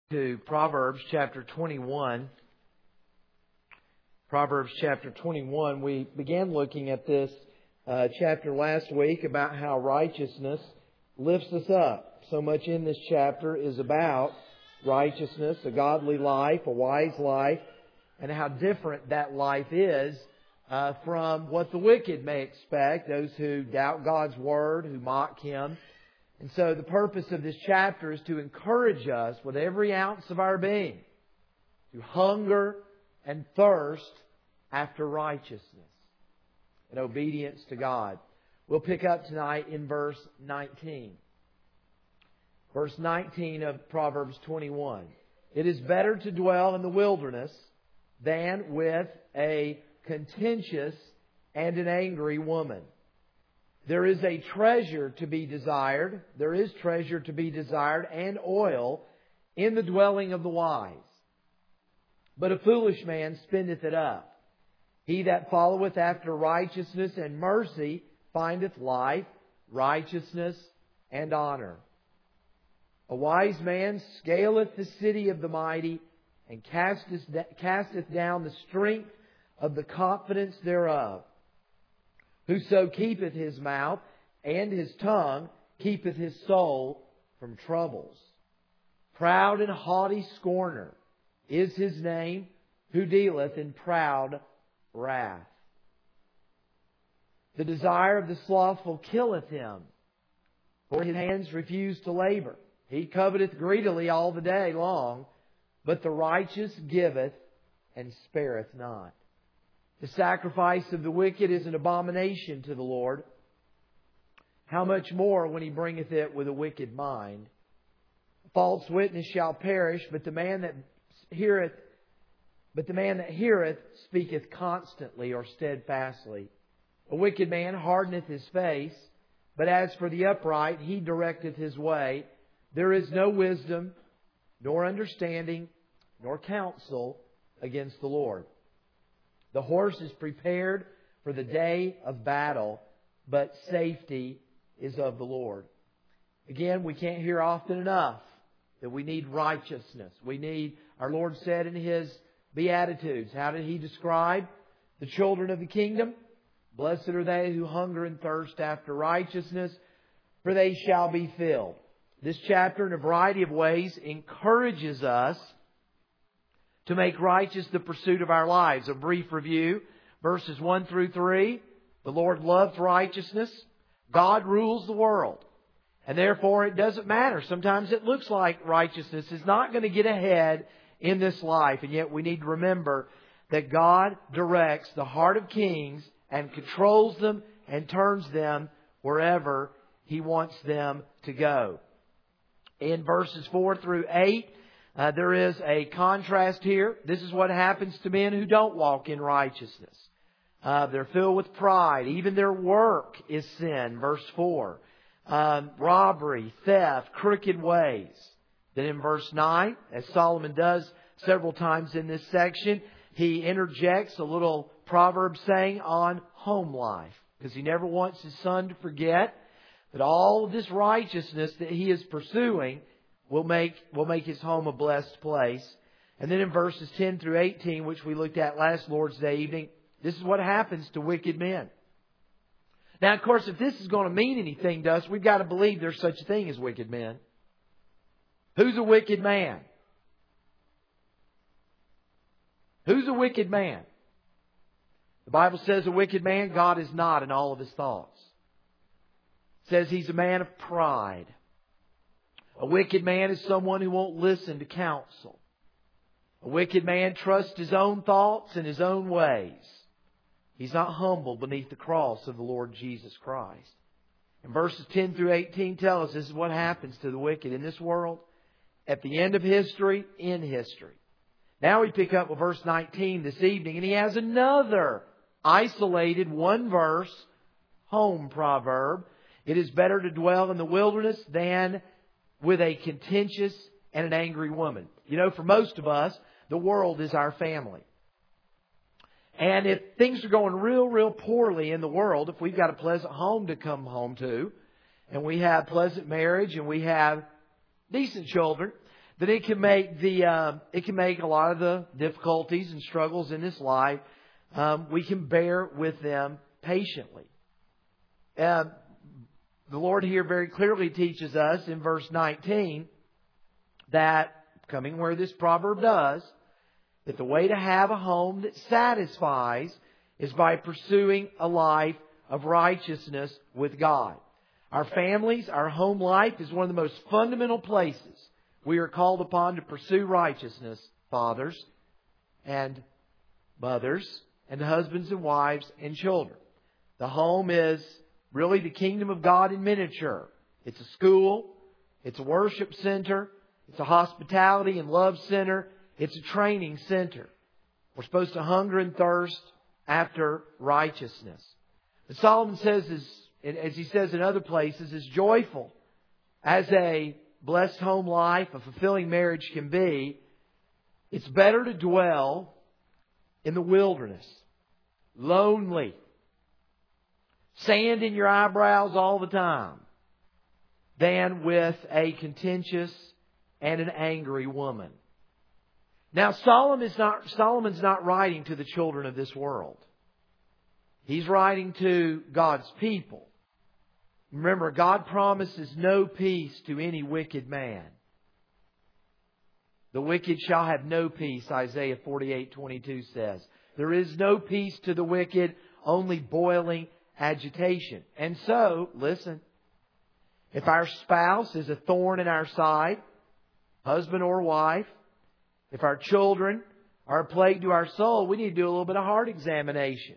To Proverbs chapter 21. Proverbs chapter 21. We began looking at this chapter last week about how righteousness lifts us up. So much in this chapter is about righteousness, a godly life, a wise life, and how different that life is from what the wicked may expect, those who doubt God's Word, who mock Him. And so the purpose of this chapter is to encourage us with every ounce of our being to hunger and thirst after righteousness and obedience to God. We'll pick up tonight in verse 19. Verse 19 of Proverbs 21. It is better to dwell in the wilderness than with a contentious and an angry woman. There is a treasure to be desired. There is treasure to be desired and oil in the dwelling of the wise. But a foolish man spendeth it up. He that followeth after righteousness and mercy findeth life, righteousness, and honor. A wise man scaleth the city of the mighty and casteth down the strength of the confidence thereof. Whoso keepeth his mouth and his tongue keepeth his soul from troubles. Proud and haughty scorner is his name, who dealeth in proud wrath. The desire of the slothful killeth him, for his hands refuse to labor. He coveteth greedily all the day long, but the righteous giveth and spareth not. The sacrifice of the wicked is an abomination to the Lord. How much more when He bringeth it with a wicked mind? A false witness shall perish, but the man that heareth speaketh constantly or steadfastly. A wicked man hardeneth his face, but as for the upright, he directeth his way. There is no wisdom, nor understanding, nor counsel against the Lord. The horse is prepared for the day of battle, but safety is of the Lord. Again, we can't hear often enough that we need righteousness. Our Lord said in His Beatitudes, how did He describe the children of the kingdom? Blessed are they who hunger and thirst after righteousness, for they shall be filled. This chapter, in a variety of ways, encourages us to make righteous the pursuit of our lives. A brief review. Verses 1 through 3. The Lord loves righteousness. God rules the world. And therefore it doesn't matter. Sometimes it looks like righteousness is not going to get ahead in this life. And yet we need to remember that God directs the heart of kings and controls them and turns them wherever He wants them to go. In verses 4 through 8, there is a contrast here. This is what happens to men who don't walk in righteousness. They're filled with pride. Even their work is sin. Verse 4. Robbery, theft, crooked ways. Then in verse 9, as Solomon does several times in this section, he interjects a little proverb saying on home life. Because he never wants his son to forget that all of this righteousness that he is pursuing will make his home a blessed place. And then in verses 10 through 18, which we looked at last Lord's Day evening, this is what happens to wicked men. Now, of course, if this is going to mean anything to us, we've got to believe there's such a thing as wicked men. Who's a wicked man? Who's a wicked man? The Bible says a wicked man, God is not in all of his thoughts. It says he's a man of pride. A wicked man is someone who won't listen to counsel. A wicked man trusts his own thoughts and his own ways. He's not humble beneath the cross of the Lord Jesus Christ. And verses 10 through 18 tell us this is what happens to the wicked in this world, at the end of history, in history. Now we pick up with verse 19 this evening, and he has another isolated one verse home proverb. It is better to dwell in the wilderness than with a contentious and an angry woman. You know, for most of us, the world is our family. And if things are going real poorly in the world, if we've got a pleasant home to come home to, and we have pleasant marriage, and we have decent children, then it can make a lot of the difficulties and struggles in this life, we can bear with them patiently. The Lord here very clearly teaches us in verse 19 that, coming where this proverb does, that the way to have a home that satisfies is by pursuing a life of righteousness with God. Our families, our home life is one of the most fundamental places we are called upon to pursue righteousness, fathers and mothers and husbands and wives and children. The home is really the kingdom of God in miniature. It's a school. It's a worship center. It's a hospitality and love center. It's a training center. We're supposed to hunger and thirst after righteousness. And Solomon says, as he says in other places, is joyful as a blessed home life, a fulfilling marriage can be. It's better to dwell in the wilderness, lonely, sand in your eyebrows all the time, than with a contentious and an angry woman. Now, Solomon's not writing to the children of this world. He's writing to God's people. Remember, God promises no peace to any wicked man. The wicked shall have no peace, Isaiah 48:22 says. There is no peace to the wicked, only boiling agitation. And so, listen, if our spouse is a thorn in our side, husband or wife, if our children are a plague to our soul, we need to do a little bit of heart examination.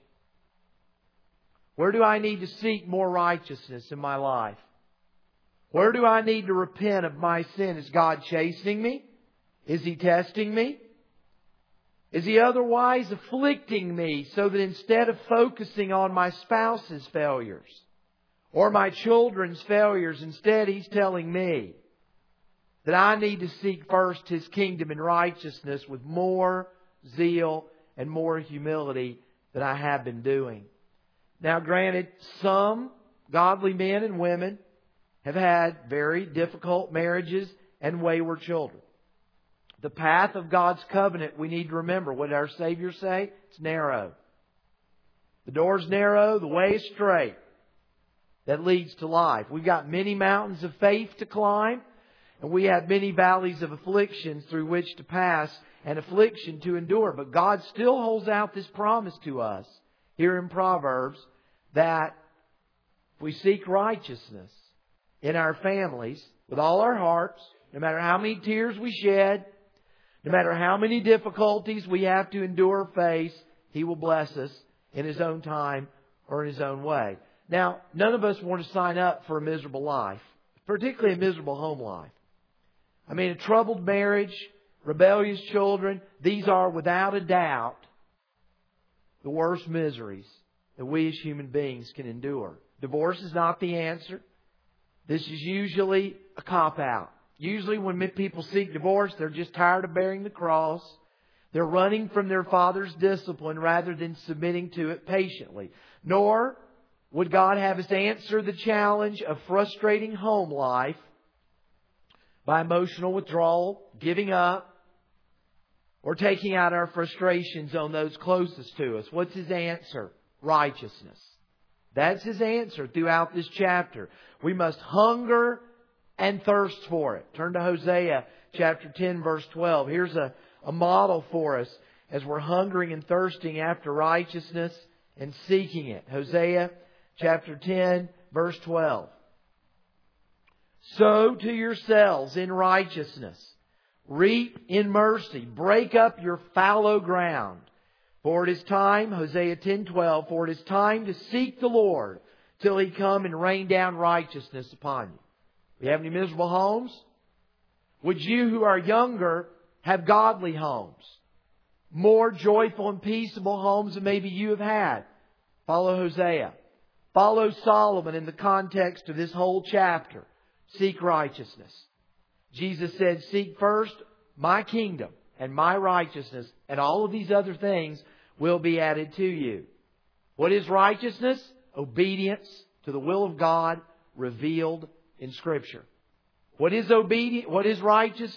Where do I need to seek more righteousness in my life? Where do I need to repent of my sin? Is God chastening me? Is He testing me? Is He otherwise afflicting me so that instead of focusing on my spouse's failures or my children's failures, instead He's telling me that I need to seek first His kingdom and righteousness with more zeal and more humility than I have been doing. Now, granted, some godly men and women have had very difficult marriages and wayward children. The path of God's covenant, we need to remember, what did our Savior say? It's narrow. The door's narrow, the way is straight. That leads to life. We've got many mountains of faith to climb, and we have many valleys of afflictions through which to pass and affliction to endure. But God still holds out this promise to us here in Proverbs that if we seek righteousness in our families with all our hearts, no matter how many tears we shed, no matter how many difficulties we have to endure or face, He will bless us in His own time or in His own way. Now, none of us want to sign up for a miserable life, particularly a miserable home life. I mean, a troubled marriage, rebellious children, these are without a doubt the worst miseries that we as human beings can endure. Divorce is not the answer. This is usually a cop-out. Usually when people seek divorce, they're just tired of bearing the cross. They're running from their father's discipline rather than submitting to it patiently. Nor would God have us answer the challenge of frustrating home life by emotional withdrawal, giving up, or taking out our frustrations on those closest to us. What's His answer? Righteousness. That's His answer throughout this chapter. We must hunger and thirst for it. Turn to Hosea chapter 10 verse 12. Here's a model for us as we're hungering and thirsting after righteousness and seeking it. Hosea chapter 10 verse 12. Sow to yourselves in righteousness. Reap in mercy. Break up your fallow ground. For it is time, Hosea 10:12, for it is time to seek the Lord till He come and rain down righteousness upon you. Do you have any miserable homes? Would you who are younger have godly homes? More joyful and peaceable homes than maybe you have had? Follow Hosea. Follow Solomon in the context of this whole chapter. Seek righteousness. Jesus said, seek first my kingdom and my righteousness, and all of these other things will be added to you. What is righteousness? Obedience to the will of God revealed in Scripture. What is obedience? What is righteousness?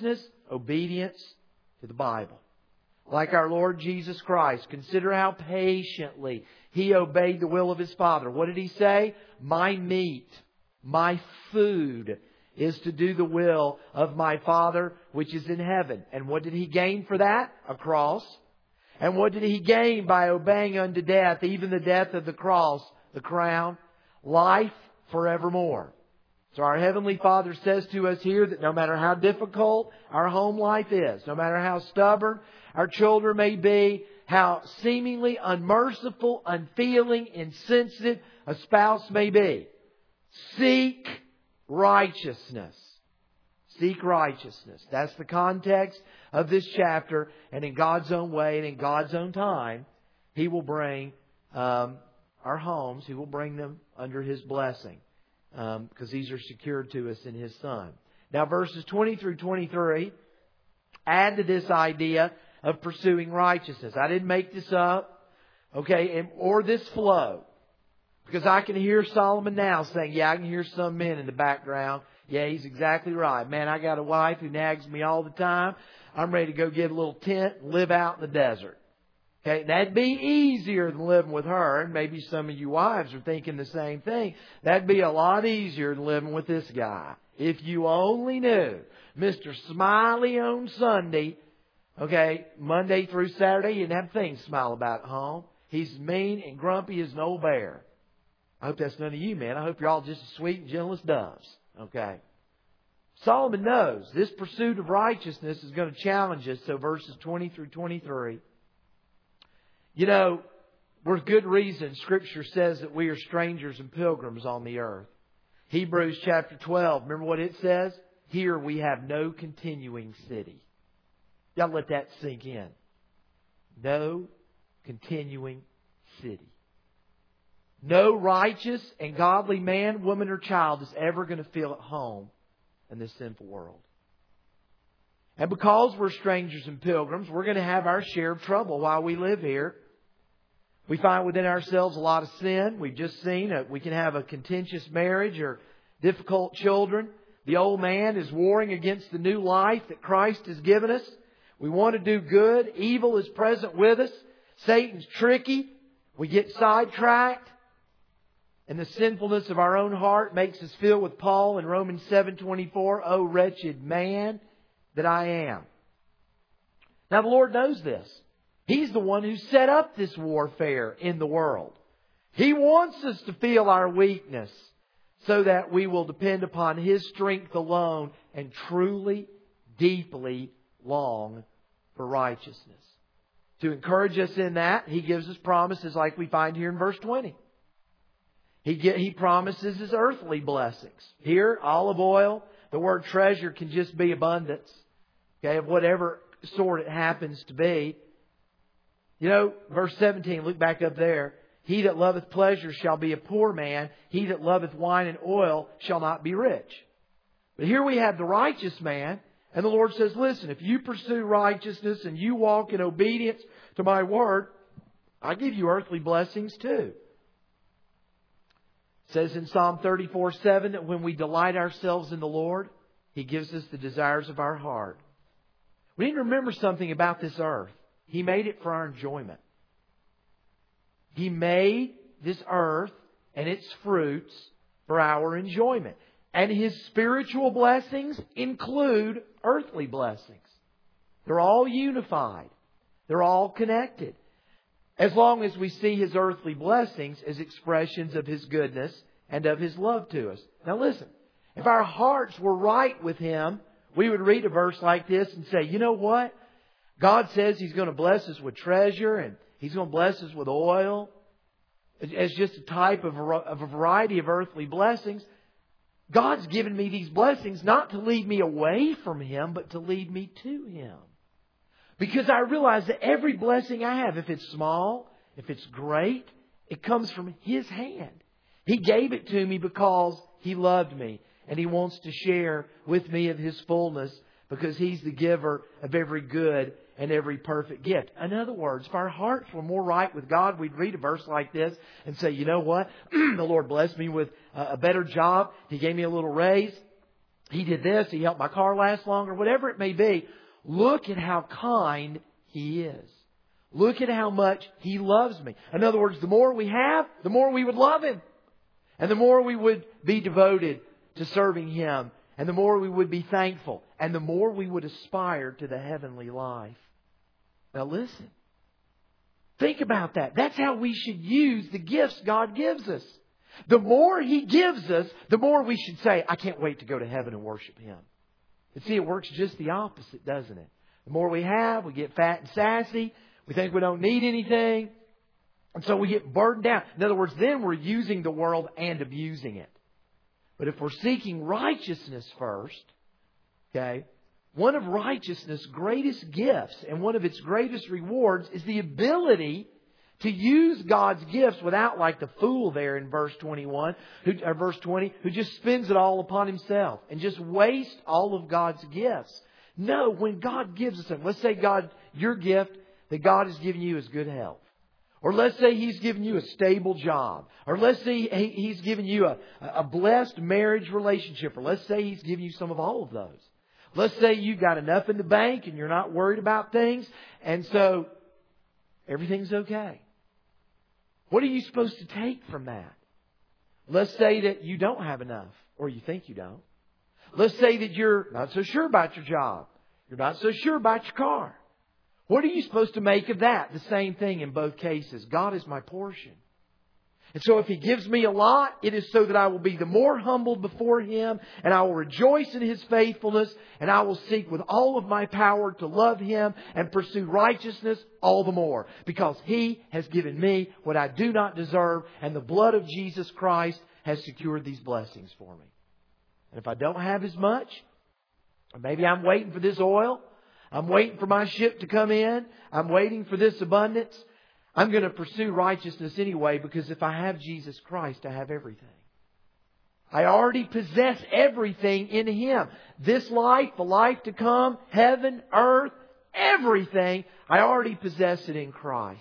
obedience to the Bible. Like our Lord Jesus Christ, consider how patiently He obeyed the will of His Father. What did He say? My meat, my food is to do the will of my Father which is in heaven. And what did He gain for that? A cross. And what did He gain by obeying unto death, even the death of the cross, the crown? Life forevermore. So our Heavenly Father says to us here that no matter how difficult our home life is, no matter how stubborn our children may be, how seemingly unmerciful, unfeeling, insensitive a spouse may be, seek righteousness. Seek righteousness. That's the context of this chapter. And in God's own way and in God's own time, He will bring our homes, He will bring them under His blessing. Because these are secured to us in His Son. Now verses 20 through 23 add to this idea of pursuing righteousness. I didn't make this up. Okay, or this flow. Because I can hear Solomon now saying, yeah, I can hear some men in the background. Yeah, he's exactly right. Man, I got a wife who nags me all the time. I'm ready to go get a little tent and live out in the desert. Okay, that'd be easier than living with her. And maybe some of you wives are thinking the same thing. That'd be a lot easier than living with this guy. If you only knew Mr. Smiley on Sunday, okay, Monday through Saturday, he didn't have a thing to smile about at home. He's mean and grumpy as an old bear. I hope that's none of you, man. I hope you're all just as sweet and gentle as doves. Okay. Solomon knows this pursuit of righteousness is going to challenge us. So verses 20 through 23. You know, with good reason, Scripture says that we are strangers and pilgrims on the earth. Hebrews chapter 12, remember what it says? Here we have no continuing city. Y'all let that sink in. No continuing city. No righteous and godly man, woman, or child is ever going to feel at home in this sinful world. And because we're strangers and pilgrims, we're going to have our share of trouble while we live here. We find within ourselves a lot of sin. We've just seen we can have a contentious marriage or difficult children. The old man is warring against the new life that Christ has given us. We want to do good. Evil is present with us. Satan's tricky. We get sidetracked. And the sinfulness of our own heart makes us feel with Paul in Romans 7:24, "O wretched man that I am." Now the Lord knows this. He's the one who set up this warfare in the world. He wants us to feel our weakness so that we will depend upon His strength alone and truly, deeply long for righteousness. To encourage us in that, He gives us promises like we find here in verse 20. He promises His earthly blessings. Here, olive oil, the word treasure can just be abundance. Okay, of whatever sort it happens to be. You know, verse 17, look back up there. He that loveth pleasure shall be a poor man. He that loveth wine and oil shall not be rich. But here we have the righteous man. And the Lord says, listen, if you pursue righteousness and you walk in obedience to my word, I give you earthly blessings too. It says in Psalm 34:7 that when we delight ourselves in the Lord, He gives us the desires of our heart. We need to remember something about this earth. He made it for our enjoyment. He made this earth and its fruits for our enjoyment. And His spiritual blessings include earthly blessings. They're all unified. They're all connected. As long as we see His earthly blessings as expressions of His goodness and of His love to us. Now listen, if our hearts were right with Him, we would read a verse like this and say, you know what? God says He's going to bless us with treasure and He's going to bless us with oil as just a type of a variety of earthly blessings. God's given me these blessings not to lead me away from Him, but to lead me to Him. Because I realize that every blessing I have, if it's small, if it's great, it comes from His hand. He gave it to me because He loved me. And He wants to share with me of His fullness because He's the giver of every good and every perfect gift. In other words, if our hearts were more right with God, we'd read a verse like this and say, you know what? The Lord blessed me with a better job. He gave me a little raise. He did this. He helped my car last longer. Whatever it may be. Look at how kind He is. Look at how much He loves me. In other words, the more we have, the more we would love Him. And the more we would be devoted to serving Him. And the more we would be thankful. And the more we would aspire to the heavenly life. Now listen. Think about that. That's how we should use the gifts God gives us. The more He gives us, the more we should say, I can't wait to go to heaven and worship Him. And see, it works just the opposite, doesn't it? The more we have, we get fat and sassy. We think we don't need anything. And so we get burdened down. In other words, then we're using the world and abusing it. But if we're seeking righteousness first, okay, one of righteousness' greatest gifts and one of its greatest rewards is the ability to use God's gifts without, like the fool there in verse 21, verse 20, who just spends it all upon himself and just wastes all of God's gifts. No, when God gives us something, let's say your gift that God has given you is good health. Or let's say He's given you a stable job. Or let's say He's given you a blessed marriage relationship. Or let's say He's given you some of all of those. Let's say you've got enough in the bank and you're not worried about things. And so everything's okay. What are you supposed to take from that? Let's say that you don't have enough. Or you think you don't. Let's say that you're not so sure about your job. You're not so sure about your car. What are you supposed to make of that? The same thing in both cases. God is my portion. And so if He gives me a lot, it is so that I will be the more humbled before Him, and I will rejoice in His faithfulness, and I will seek with all of my power to love Him and pursue righteousness all the more. Because He has given me what I do not deserve, and the blood of Jesus Christ has secured these blessings for me. And if I don't have as much, or maybe I'm waiting for this oil, I'm waiting for my ship to come in, I'm waiting for this abundance, I'm going to pursue righteousness anyway, because if I have Jesus Christ, I have everything. I already possess everything in Him. This life, the life to come, heaven, earth, everything, I already possess it in Christ.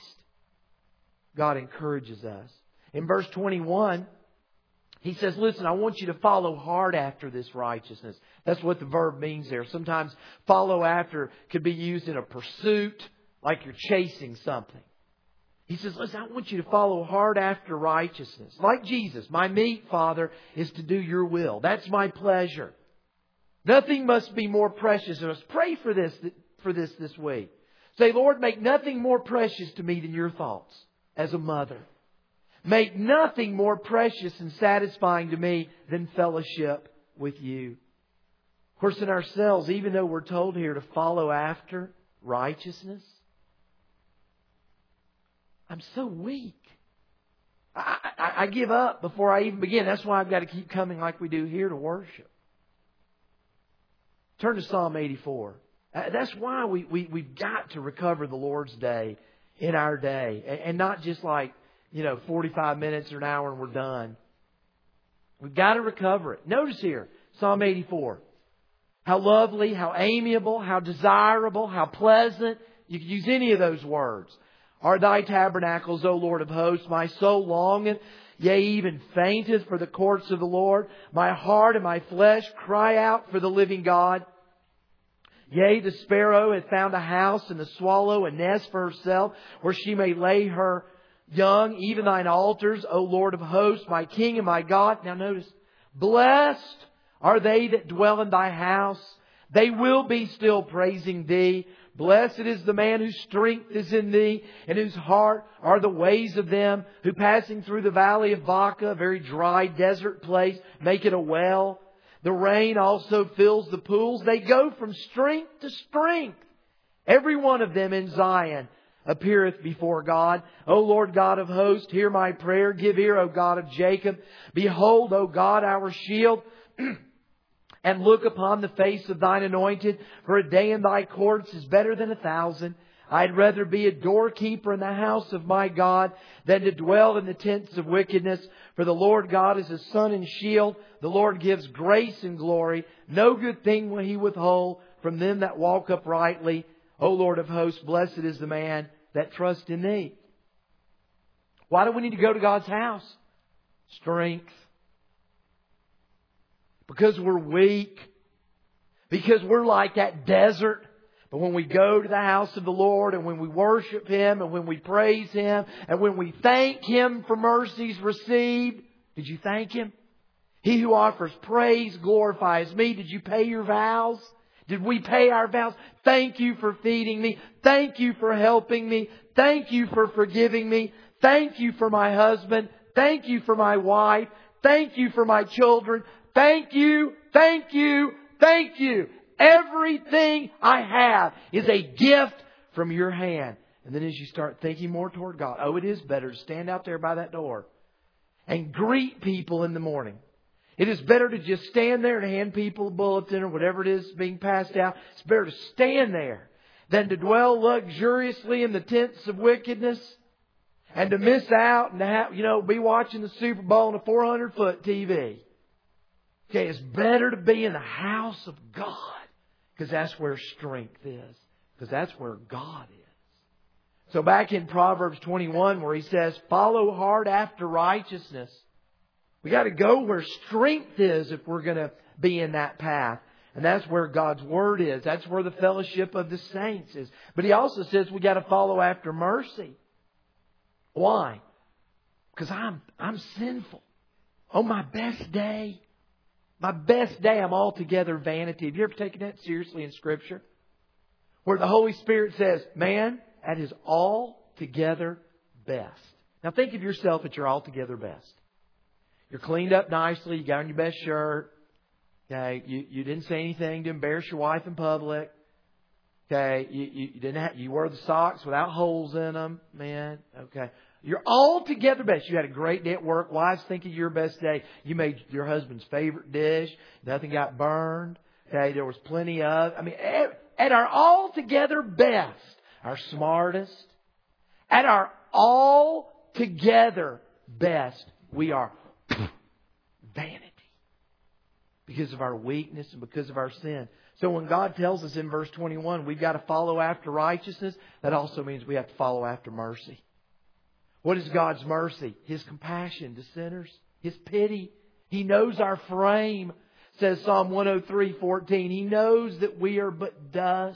God encourages us. In verse 21, He says, listen, I want you to follow hard after this righteousness. That's what the verb means there. Sometimes follow after could be used in a pursuit, like you're chasing something. He says, listen, I want you to follow hard after righteousness. Like Jesus, my meat, Father, is to do your will. That's my pleasure. Nothing must be more precious to us. Pray for this week. Say, Lord, make nothing more precious to me than your thoughts as a mother. Make nothing more precious and satisfying to me than fellowship with you. Of course, in ourselves, even though we're told here to follow after righteousness, I'm so weak. I give up before I even begin. That's why I've got to keep coming like we do here to worship. Turn to Psalm 84. That's why we've got to recover the Lord's Day in our day. And not just like, 45 minutes or an hour and we're done. We've got to recover it. Notice here, Psalm 84. How lovely, how amiable, how desirable, how pleasant. You can use any of those words. Are Thy tabernacles, O Lord of hosts? My soul longeth, yea, even fainteth for the courts of the Lord. My heart and my flesh cry out for the living God. Yea, the sparrow hath found a house, and the swallow a nest for herself, where she may lay her young, even Thine altars, O Lord of hosts, my King and my God. Now notice, blessed are they that dwell in Thy house. They will be still praising Thee. Blessed is the man whose strength is in Thee, and whose heart are the ways of them who, passing through the valley of Baca, a very dry desert place, make it a well. The rain also fills the pools. They go from strength to strength. Every one of them in Zion appeareth before God. O Lord God of hosts, hear my prayer. Give ear, O God of Jacob. Behold, O God, our shield. And look upon the face of Thine anointed. For a day in Thy courts is better than 1,000. I'd rather be a doorkeeper in the house of my God than to dwell in the tents of wickedness. For the Lord God is a sun and shield. The Lord gives grace and glory. No good thing will He withhold from them that walk uprightly. O Lord of hosts, blessed is the man that trusts in Thee. Why do we need to go to God's house? Strength. Because we're weak. because we're like that desert. But when we go to the house of the Lord and when we worship Him and when we praise Him and when we thank Him for mercies received, did you thank Him? He who offers praise glorifies me. Did you pay your vows? Did we pay our vows? Thank you for feeding me. Thank you for helping me. Thank you for forgiving me. Thank you for my husband. Thank you for my wife. Thank you for my children. Thank you. Thank you. Thank you. Everything I have is a gift from your hand. And then as you start thinking more toward God, oh, it is better to stand out there by that door and greet people in the morning. It is better to just stand there and hand people a bulletin or whatever it is being passed out. It's better to stand there than to dwell luxuriously in the tents of wickedness and to miss out and to have, be watching the Super Bowl on a 400-foot TV. Okay, it's better to be in the house of God because that's where strength is. Because that's where God is. So back in Proverbs 21 where he says, follow hard after righteousness. We got to go where strength is if we're going to be in that path. And that's where God's Word is. That's where the fellowship of the saints is. But He also says we got to follow after mercy. Why? Because I'm sinful. On my best day, I'm altogether vanity. Have you ever taken that seriously in Scripture? Where the Holy Spirit says, man, that is altogether best. Now think of yourself at your altogether best. You're cleaned up nicely. You got on your best shirt. Okay, you didn't say anything to embarrass your wife in public. Okay, you wore the socks without holes in them, man. Okay, you're all together best. You had a great day at work. Wives think of your best day. You made your husband's favorite dish. Nothing got burned. Okay, there was plenty of. At our all together best, our smartest, at our all together best, we are vanity. Because of our weakness and because of our sin. So when God tells us in verse 21, we've got to follow after righteousness, that also means we have to follow after mercy. What is God's mercy? His compassion to sinners. His pity. He knows our frame, says Psalm 103:14. He knows that we are but dust.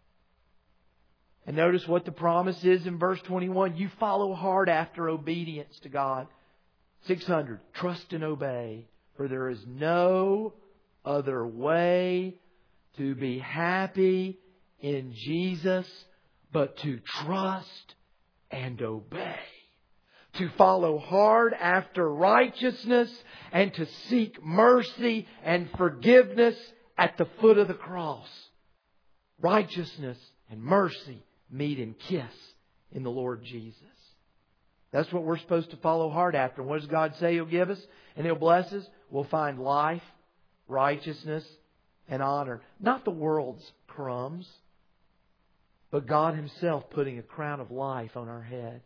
And notice what the promise is in verse 21. You follow hard after obedience to God. 600. Trust and obey. For there is no other way to be happy in Jesus but to trust and obey. To follow hard after righteousness and to seek mercy and forgiveness at the foot of the cross. Righteousness and mercy meet and kiss in the Lord Jesus. That's what we're supposed to follow hard after. And what does God say He'll give us? And He'll bless us? We'll find life, righteousness, and honor. Not the world's crumbs, but God Himself putting a crown of life on our head.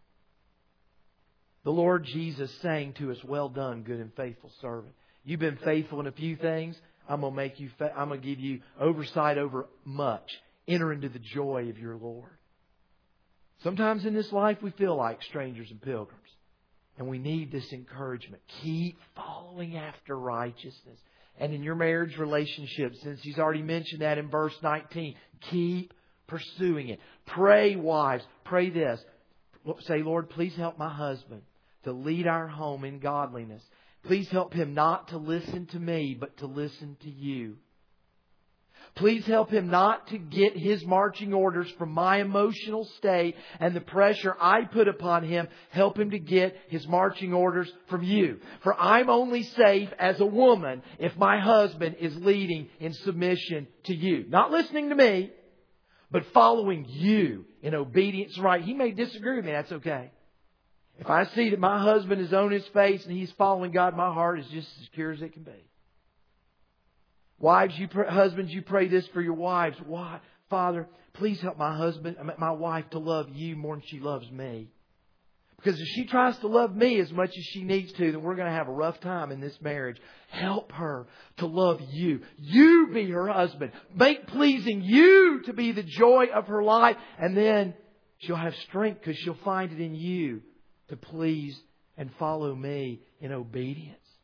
The Lord Jesus saying to us, well done, good and faithful servant. You've been faithful in a few things. I'm going to give you oversight over much. Enter into the joy of your Lord. Sometimes in this life we feel like strangers and pilgrims. And we need this encouragement. Keep following after righteousness. And in your marriage relationship, since He's already mentioned that in verse 19, keep pursuing it. Pray, wives. Pray this. Say, Lord, please help my husband to lead our home in godliness. Please help him not to listen to me, but to listen to You. Please help him not to get his marching orders from my emotional state and the pressure I put upon him. Help him to get his marching orders from You. For I'm only safe as a woman if my husband is leading in submission to You. Not listening to me, but following You in obedience. Right? He may disagree with me. That's okay. If I see that my husband is on his face and he's following God, my heart is just as secure as it can be. Wives, husbands, you pray this for your wives. Why? Father, please help my wife to love You more than she loves me. Because if she tries to love me as much as she needs to, then we're going to have a rough time in this marriage. Help her to love You. You be her husband. Make pleasing You to be the joy of her life. And then she'll have strength because she'll find it in You to please and follow me in obedience.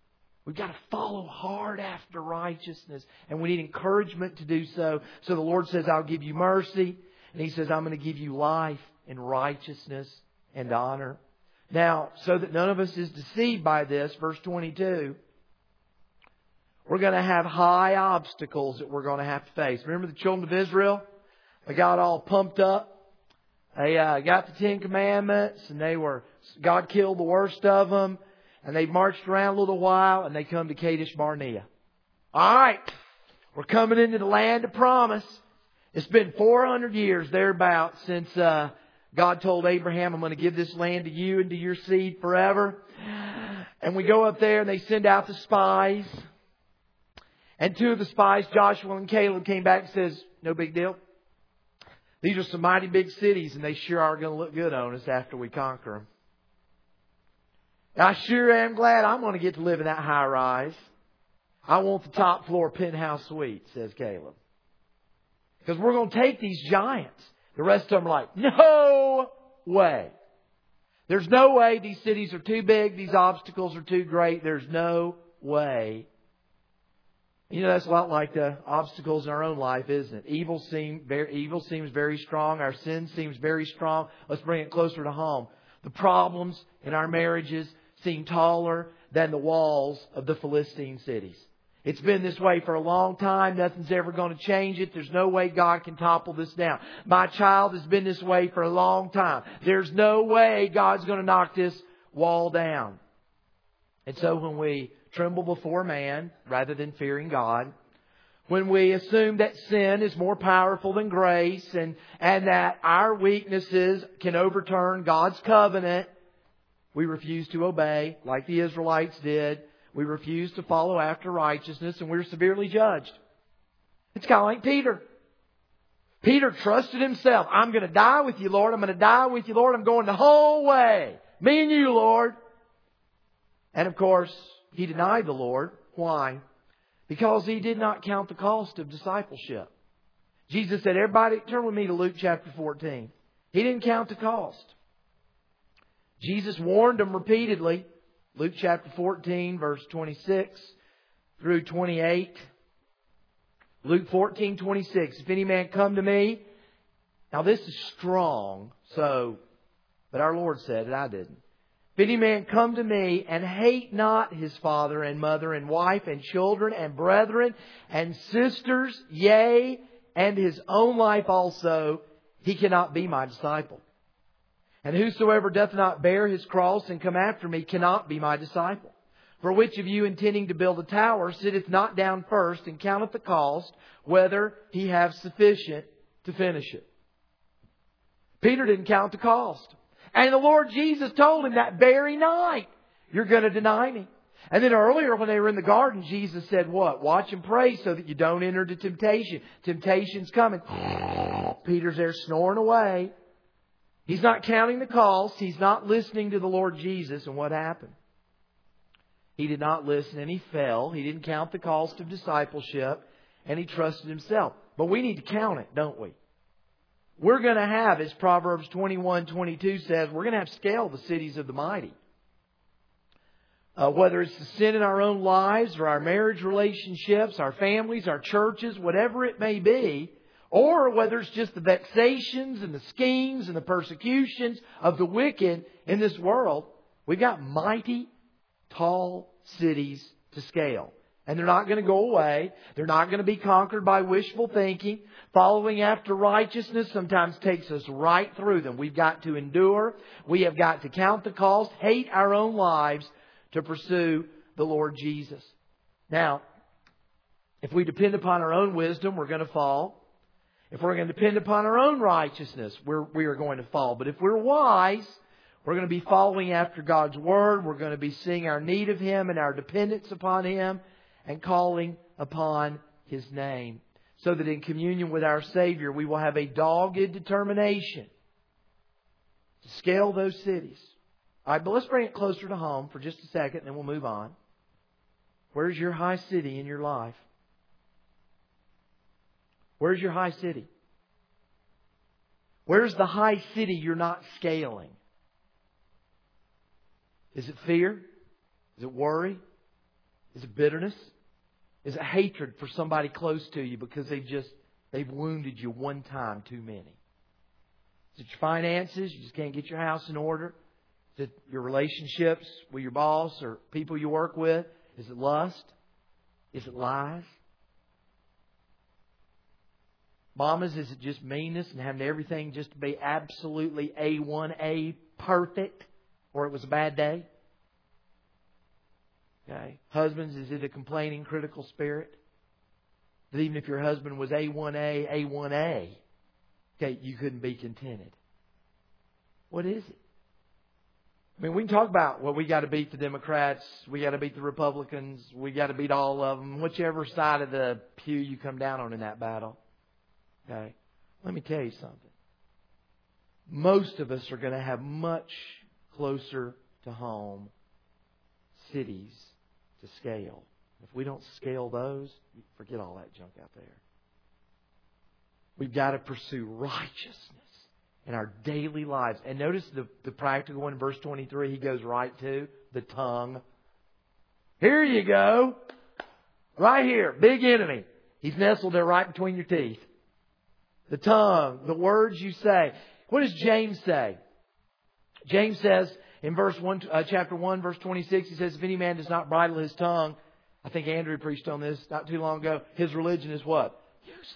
We've got to follow hard after righteousness. And we need encouragement to do so. So the Lord says, I'll give you mercy. And He says, I'm going to give you life and righteousness and honor. Now, so that none of us is deceived by this, verse 22, we're going to have high obstacles that we're going to have to face. Remember the children of Israel? They got all pumped up. They got the Ten Commandments, and God killed the worst of them. And they marched around a little while, and they come to Kadesh Barnea. All right, we're coming into the land of promise. It's been 400 years thereabouts since God told Abraham, I'm going to give this land to you and to your seed forever. And we go up there and they send out the spies. And two of the spies, Joshua and Caleb, came back and says, no big deal. These are some mighty big cities and they sure are going to look good on us after we conquer them. I sure am glad I'm going to get to live in that high rise. I want the top floor penthouse suite, says Caleb. Because we're going to take these giants. The rest of them are like, no way. There's no way. These cities are too big. These obstacles are too great. There's no way. You know, that's a lot like the obstacles in our own life, isn't it? Evil seems very strong. Our sin seems very strong. Let's bring it closer to home. The problems in our marriages seem taller than the walls of the Philistine cities. It's been this way for a long time. Nothing's ever going to change it. There's no way God can topple this down. My child has been this way for a long time. There's no way God's going to knock this wall down. And so when we tremble before man rather than fearing God, when we assume that sin is more powerful than grace and that our weaknesses can overturn God's covenant, we refuse to obey like the Israelites did. We refuse to follow after righteousness, and we're severely judged. It's kind of like Peter. Peter trusted himself. I'm going to die with you, Lord. I'm going to die with you, Lord. I'm going the whole way. Me and you, Lord. And of course, he denied the Lord. Why? Because he did not count the cost of discipleship. Jesus said, everybody, turn with me to Luke chapter 14. He didn't count the cost. Jesus warned them repeatedly. Luke chapter 14, verse 26 through 28. Luke 14, 26. If any man come to me. Now this is strong, but our Lord said it, I didn't. If any man come to me and hate not his father and mother and wife and children and brethren and sisters, yea, and his own life also, he cannot be my disciple. And whosoever doth not bear his cross and come after me cannot be my disciple. For which of you intending to build a tower sitteth not down first and counteth the cost, whether he have sufficient to finish it? Peter didn't count the cost. And the Lord Jesus told him that very night, you're going to deny me. And then earlier when they were in the garden, Jesus said what? Watch and pray so that you don't enter into temptation. Temptation's coming. Peter's there snoring away. He's not counting the cost. He's not listening to the Lord Jesus. And what happened? He did not listen and he fell. He didn't count the cost of discipleship and he trusted himself. But we need to count it, don't we? We're going to have, as Proverbs 21:22 says, we're going to have to scale the cities of the mighty. Whether it's the sin in our own lives or our marriage relationships, our families, our churches, whatever it may be, or whether it's just the vexations and the schemes and the persecutions of the wicked in this world, we've got mighty, tall cities to scale. And they're not going to go away. They're not going to be conquered by wishful thinking. Following after righteousness sometimes takes us right through them. We've got to endure. We have got to count the cost, hate our own lives to pursue the Lord Jesus. Now, if we depend upon our own wisdom, we're going to fall. If we're going to depend upon our own righteousness, we are going to fall. But if we're wise, we're going to be following after God's Word. We're going to be seeing our need of Him and our dependence upon Him and calling upon His name. So that in communion with our Savior, we will have a dogged determination to scale those cities. All right, but let's bring it closer to home for just a second and then we'll move on. Where's your high city in your life? Where's your high city? Where's the high city you're not scaling? Is it fear? Is it worry? Is it bitterness? Is it hatred for somebody close to you because they've wounded you one time too many? Is it your finances? You just can't get your house in order? Is it your relationships with your boss or people you work with? Is it lust? Is it lies? Mamas, is it just meanness and having everything just to be absolutely A1A perfect? Or it was a bad day? Okay. Husbands, is it a complaining, critical spirit? That even if your husband was A1A, okay, you couldn't be contented. What is it? I mean, we can talk about, well, we got to beat the Democrats, we got to beat the Republicans, we got to beat all of them, whichever side of the pew you come down on in that battle. Okay? Let me tell you something. Most of us are going to have much closer to home cities to scale. If we don't scale those, forget all that junk out there. We've got to pursue righteousness in our daily lives. And notice the practical one in verse 23, he goes right to the tongue. Here you go. Right here. Big enemy. He's nestled there right between your teeth. The tongue. The words you say. What does James say? James says in chapter 1, verse 26, he says, if any man does not bridle his tongue, I think Andrew preached on this not too long ago, his religion is what? Useless.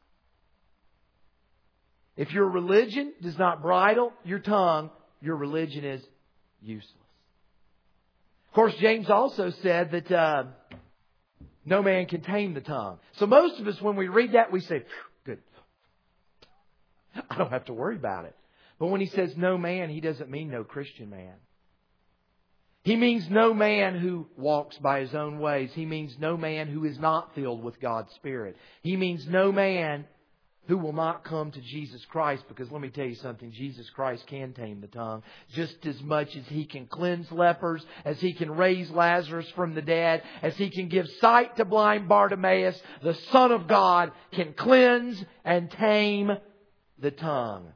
If your religion does not bridle your tongue, your religion is useless. Of course, James also said that no man can tame the tongue. So most of us, when we read that, we say, good. I don't have to worry about it. But when he says no man, he doesn't mean no Christian man. He means no man who walks by his own ways. He means no man who is not filled with God's Spirit. He means no man who will not come to Jesus Christ. Because let me tell you something, Jesus Christ can tame the tongue just as much as He can cleanse lepers, as He can raise Lazarus from the dead, as He can give sight to blind Bartimaeus. The Son of God can cleanse and tame the tongue.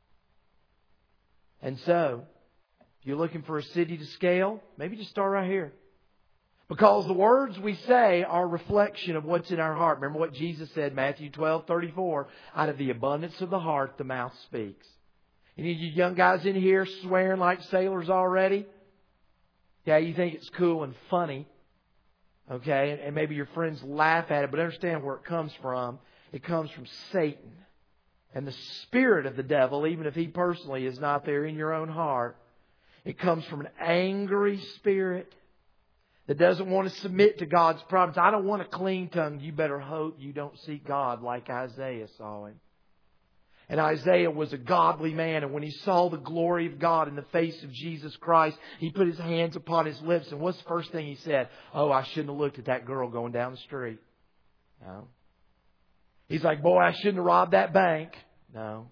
And so, if you're looking for a city to scale, maybe just start right here. Because the words we say are a reflection of what's in our heart. Remember what Jesus said, Matthew 12:34, out of the abundance of the heart, the mouth speaks. Any of you young guys in here swearing like sailors already? Yeah, you think it's cool and funny. Okay, and maybe your friends laugh at it, but understand where it comes from. It comes from Satan. And the spirit of the devil, even if he personally is not there in your own heart, it comes from an angry spirit that doesn't want to submit to God's promise. I don't want a clean tongue. You better hope you don't see God like Isaiah saw Him. And Isaiah was a godly man. And when he saw the glory of God in the face of Jesus Christ, he put his hands upon his lips. And what's the first thing he said? Oh, I shouldn't have looked at that girl going down the street. No. He's like, boy, I shouldn't have robbed that bank. No.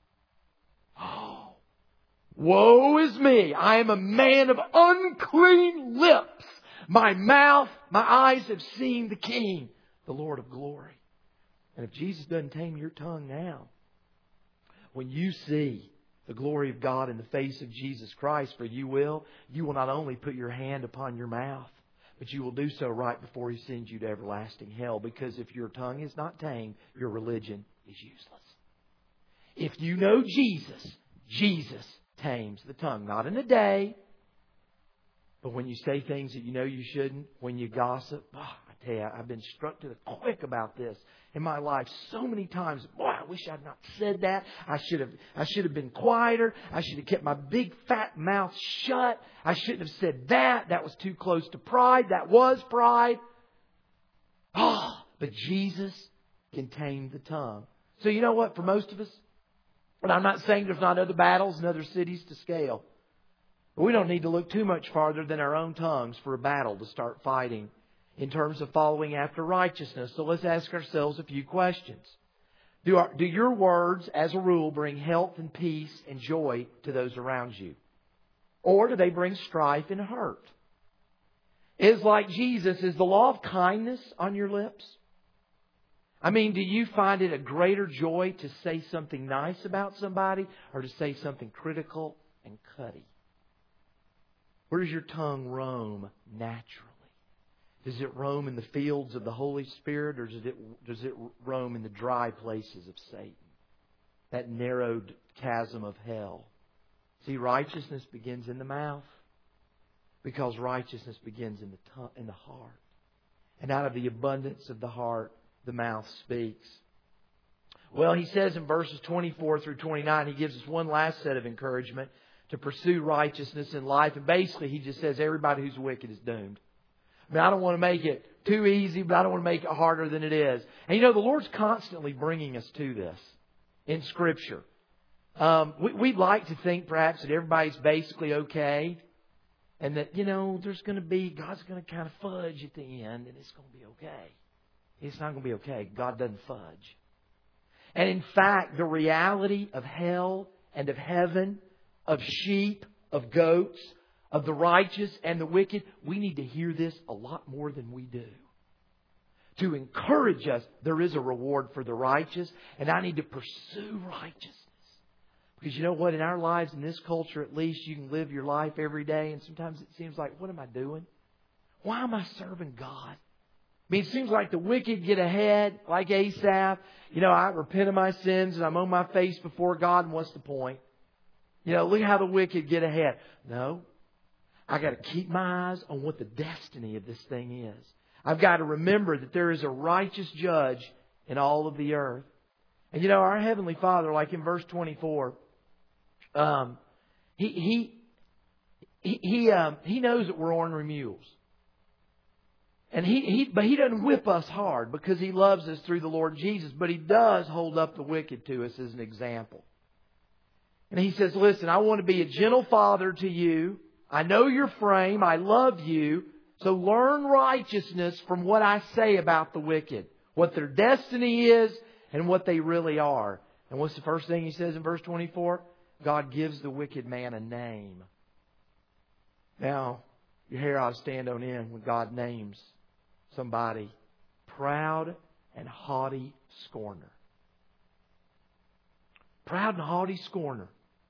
Oh, woe is me. I am a man of unclean lips. My mouth, my eyes have seen the King, the Lord of glory. And if Jesus doesn't tame your tongue now, when you see the glory of God in the face of Jesus Christ, for you will not only put your hand upon your mouth, but you will do so right before He sends you to everlasting hell. Because if your tongue is not tamed, your religion is useless. If you know Jesus, Jesus tames the tongue. Not in a day, but when you say things that you know you shouldn't, when you gossip. Oh, I tell you, I've been struck to the quick about this in my life so many times. Boy, I wish I'd not said that. I should have been quieter. I should have kept my big fat mouth shut. I shouldn't have said that. That was too close to pride. That was pride. Oh, but Jesus can tame the tongue. So you know what? For most of us, and I'm not saying there's not other battles and other cities to scale. But we don't need to look too much farther than our own tongues for a battle to start fighting in terms of following after righteousness. So let's ask ourselves a few questions. Do your words, as a rule, bring health and peace and joy to those around you? Or do they bring strife and hurt? Is like Jesus, is the law of kindness on your lips? I mean, do you find it a greater joy to say something nice about somebody or to say something critical and cutty? Where does your tongue roam naturally? Does it roam in the fields of the Holy Spirit, or does it roam in the dry places of Satan? That narrowed chasm of hell. See, righteousness begins in the mouth, because righteousness begins in the heart. And out of the abundance of the heart, the mouth speaks. Well, he says in verses 24 through 29, he gives us one last set of encouragement to pursue righteousness in life. And basically, he just says everybody who's wicked is doomed. I mean, I don't want to make it too easy, but I don't want to make it harder than it is. And the Lord's constantly bringing us to this in Scripture. We'd like to think perhaps that everybody's basically okay. And that, there's going to be, God's going to kind of fudge at the end, and it's going to be okay. It's not going to be okay. God doesn't fudge. And in fact, the reality of hell and of heaven, of sheep, of goats, of the righteous and the wicked, we need to hear this a lot more than we do. To encourage us, there is a reward for the righteous, and I need to pursue righteousness. Because you know what? In our lives, in this culture at least, you can live your life every day, and sometimes it seems like, what am I doing? Why am I serving God? I mean, it seems like the wicked get ahead, like Asaph. I repent of my sins and I'm on my face before God, and what's the point? Look how the wicked get ahead. No. I got to keep my eyes on what the destiny of this thing is. I've got to remember that there is a righteous judge in all of the earth. And our Heavenly Father, like in verse 24, He knows that we're ornery mules. And but He doesn't whip us hard because He loves us through the Lord Jesus. But He does hold up the wicked to us as an example. And He says, listen, I want to be a gentle father to you. I know your frame. I love you. So learn righteousness from what I say about the wicked. What their destiny is and what they really are. And what's the first thing He says in verse 24? God gives the wicked man a name. Now, your hair ought to stand on end when God names somebody proud and haughty scorner. Proud and haughty scorner.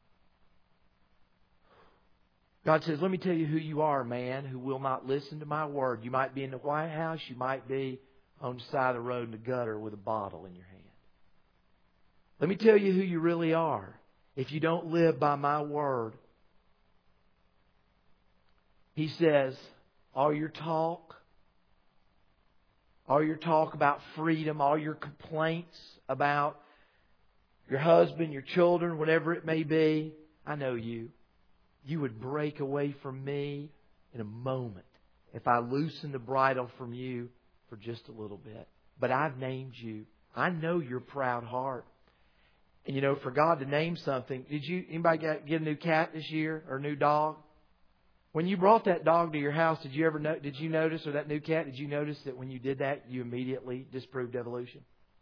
God says, let me tell you who you are, man, who will not listen to my word. You might be in the White House. You might be on the side of the road in the gutter with a bottle in your hand. Let me tell you who you really are. If you don't live by my word, He says, all your talk about freedom, all your complaints about your husband, your children, whatever it may be, I know you. You would break away from me in a moment if I loosen the bridle from you for just a little bit. But I've named you. I know your proud heart. And for God to name something, anybody get a new cat this year or a new dog? When you brought that dog to your house, did you notice, or that new cat, did you notice that when you did that, you immediately disproved evolution?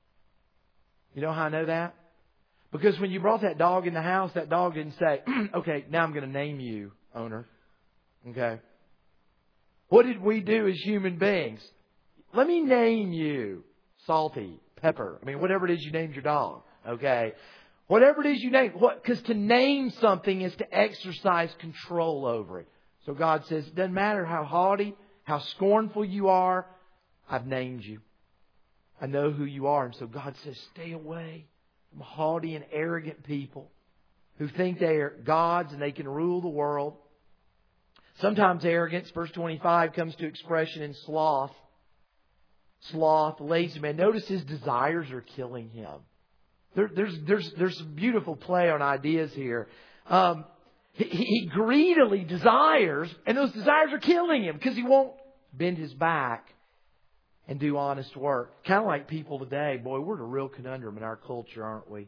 You know how I know that? Because when you brought that dog in the house, that dog didn't say, okay, now I'm going to name you, owner. Okay. What did we do as human beings? Let me name you Salty, Pepper. I mean, whatever it is you named your dog. Okay. Whatever it is you name. Because to name something is to exercise control over it. So God says, it doesn't matter how haughty, how scornful you are, I've named you. I know who you are. And so God says, stay away from haughty and arrogant people who think they are gods and they can rule the world. Sometimes arrogance, verse 25, comes to expression in sloth. Sloth, lazy man. Notice his desires are killing him. There's some beautiful play on ideas here. He greedily desires, and those desires are killing him because he won't bend his back and do honest work. Kind of like people today. Boy, we're in a real conundrum in our culture, aren't we?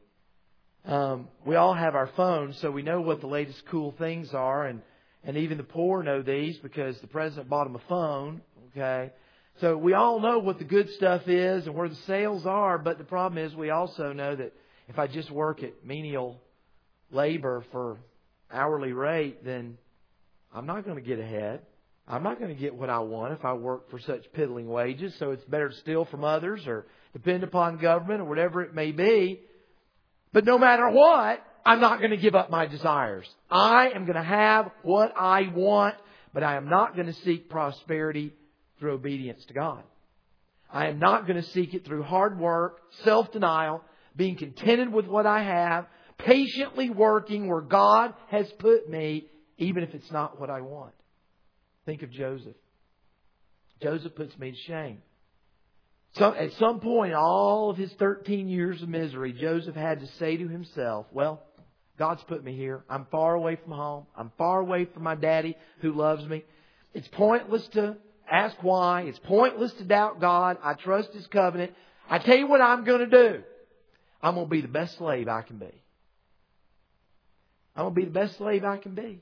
We all have our phones, so we know what the latest cool things are, and even the poor know these because the president bought them a phone. Okay, so we all know what the good stuff is and where the sales are, but the problem is we also know that if I just work at menial labor for hourly rate, then I'm not going to get ahead. I'm not going to get what I want if I work for such piddling wages. So it's better to steal from others or depend upon government or whatever it may be. But no matter what, I'm not going to give up my desires. I am going to have what I want, but I am not going to seek prosperity through obedience to God. I am not going to seek it through hard work, self-denial, being contented with what I have, patiently working where God has put me, even if it's not what I want. Think of Joseph. Joseph puts me to shame. So at some point, all of his 13 years of misery, Joseph had to say to himself, well, God's put me here. I'm far away from home. I'm far away from my daddy who loves me. It's pointless to ask why. It's pointless to doubt God. I trust His covenant. I tell you what I'm going to do. I'm going to be the best slave I can be. I'm going to be the best slave I can be.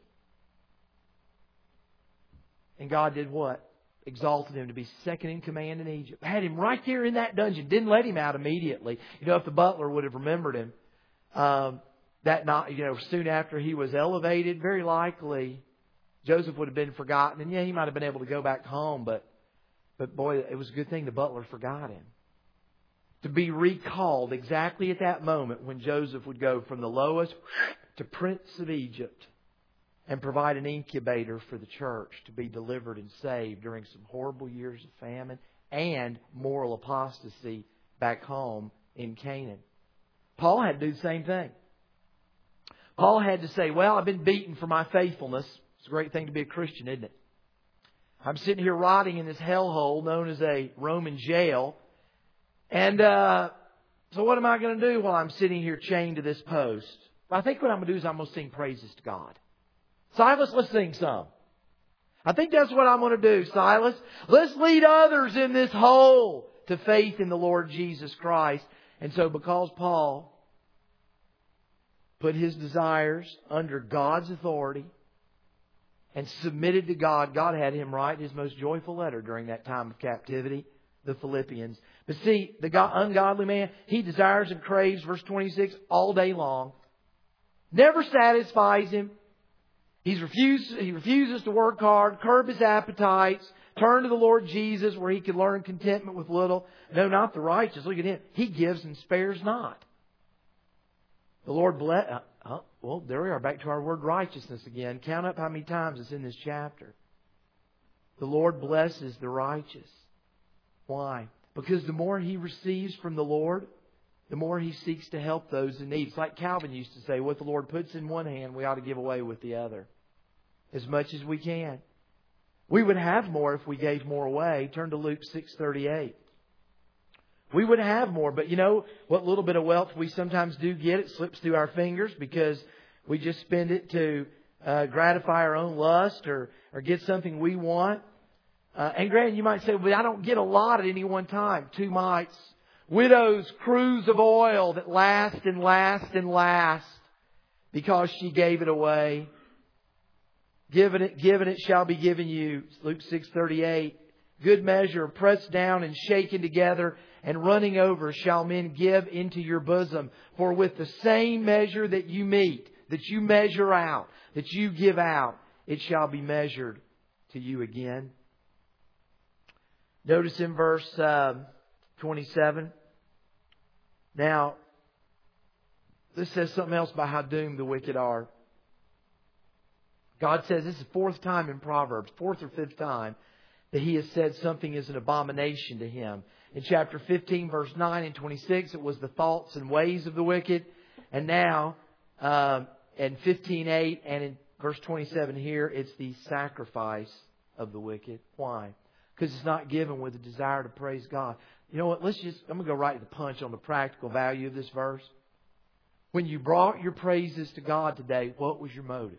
And God did what? Exalted him to be second in command in Egypt. Had him right there in that dungeon. Didn't let him out immediately. You know, if the butler would have remembered him that night, soon after he was elevated, very likely Joseph would have been forgotten. And yeah, he might have been able to go back home. But boy, it was a good thing the butler forgot him. To be recalled exactly at that moment when Joseph would go from the lowest to Prince of Egypt. And provide an incubator for the church to be delivered and saved during some horrible years of famine and moral apostasy back home in Canaan. Paul had to do the same thing. Paul had to say, well, I've been beaten for my faithfulness. It's a great thing to be a Christian, isn't it? I'm sitting here rotting in this hellhole known as a Roman jail. And so what am I going to do while I'm sitting here chained to this post? Well, I think what I'm going to do is I'm going to sing praises to God. Silas, let's sing some. I think that's what I'm going to do, Silas. Let's lead others in this hole to faith in the Lord Jesus Christ. And so because Paul put his desires under God's authority and submitted to God, God had him write his most joyful letter during that time of captivity, the Philippians. But see, the ungodly man, he desires and craves, verse 26, all day long. Never satisfies him. He refuses to work hard, curb his appetites, turn to the Lord Jesus where he can learn contentment with little. No, not the righteous. Look at him. He gives and spares not. The Lord bless... well, there we are. Back to our word righteousness again. Count up how many times it's in this chapter. The Lord blesses the righteous. Why? Because the more he receives from the Lord, the more he seeks to help those in need. It's like Calvin used to say, what the Lord puts in one hand, we ought to give away with the other. As much as we can. We would have more if we gave more away. Turn to Luke 6:38. We would have more, but you know what little bit of wealth we sometimes do get, it slips through our fingers because we just spend it to gratify our own lust or get something we want. And granted, you might say, well, I don't get a lot at any one time. 2 mites. Widow's cruse of oil that last and last and last because she gave it away. Given it shall be given you. Luke 6:38. Good measure, pressed down and shaken together and running over shall men give into your bosom. For with the same measure that you meet, that you measure out, that you give out, it shall be measured to you again. Notice in verse 27. Now, this says something else about how doomed the wicked are. God says this is the 4th time in Proverbs, 4th or 5th time, that He has said something is an abomination to Him. In chapter 15, verse 9 and 26, it was the thoughts and ways of the wicked. And now, in 15:8 and in verse 27 here, it's the sacrifice of the wicked. Why? Because it's not given with a desire to praise God. You know what? I'm going to go right to the punch on the practical value of this verse. When you brought your praises to God today, what was your motive?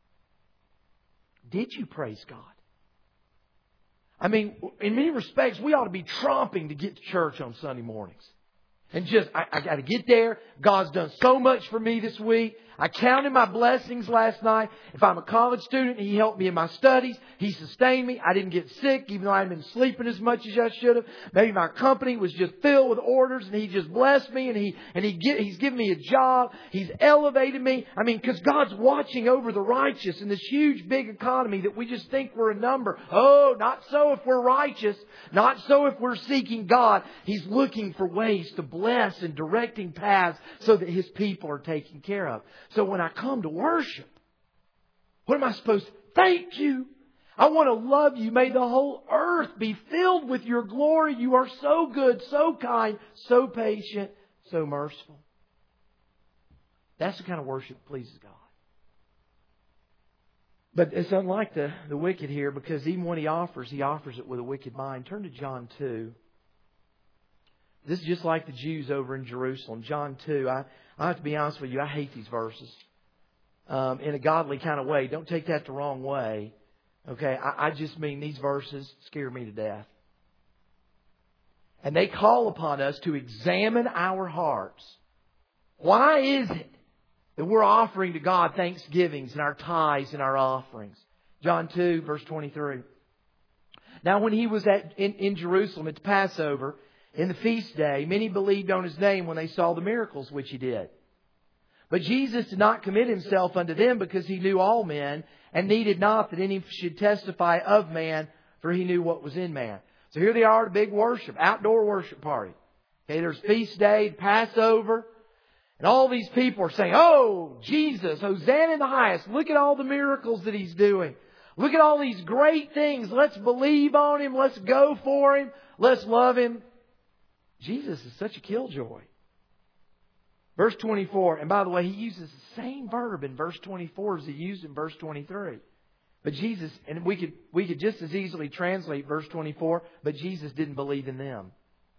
Did you praise God? I mean, in many respects, we ought to be tromping to get to church on Sunday mornings. And I got to get there. God's done so much for me this week. I counted my blessings last night. If I'm a college student, He helped me in my studies. He sustained me. I didn't get sick, even though I hadn't been sleeping as much as I should have. Maybe my company was just filled with orders, and He just blessed me, and He's given me a job. He's elevated me. I mean, because God's watching over the righteous in this huge, big economy that we just think we're a number. Oh, not so if we're righteous. Not so if we're seeking God. He's looking for ways to bless and directing paths so that His people are taken care of. So when I come to worship, what am I supposed to? Thank you. I want to love you. May the whole earth be filled with your glory. You are so good, so kind, so patient, so merciful. That's the kind of worship that pleases God. But it's unlike the wicked here, because even when he offers it with a wicked mind. Turn to John 2. This is just like the Jews over in Jerusalem. John 2. I have to be honest with you, I hate these verses. In a godly kind of way. Don't take that the wrong way. Okay, I just mean these verses scare me to death. And they call upon us to examine our hearts. Why is it that we're offering to God thanksgivings and our tithes and our offerings? John 2, verse 23. Now when he was in Jerusalem at the Passover, in the feast day, many believed on his name when they saw the miracles which he did. But Jesus did not commit himself unto them, because he knew all men, and needed not that any should testify of man, for he knew what was in man. So here they are at a big worship, outdoor worship party. Okay, there's feast day, Passover, and all these people are saying, "Oh, Jesus, Hosanna in the highest. Look at all the miracles that He's doing. Look at all these great things. Let's believe on Him. Let's go for Him. Let's love Him." Jesus is such a killjoy. Verse 24, and by the way, he uses the same verb in verse 24 as he used in verse 23. But Jesus, and we could just as easily translate verse 24, but Jesus didn't believe in them.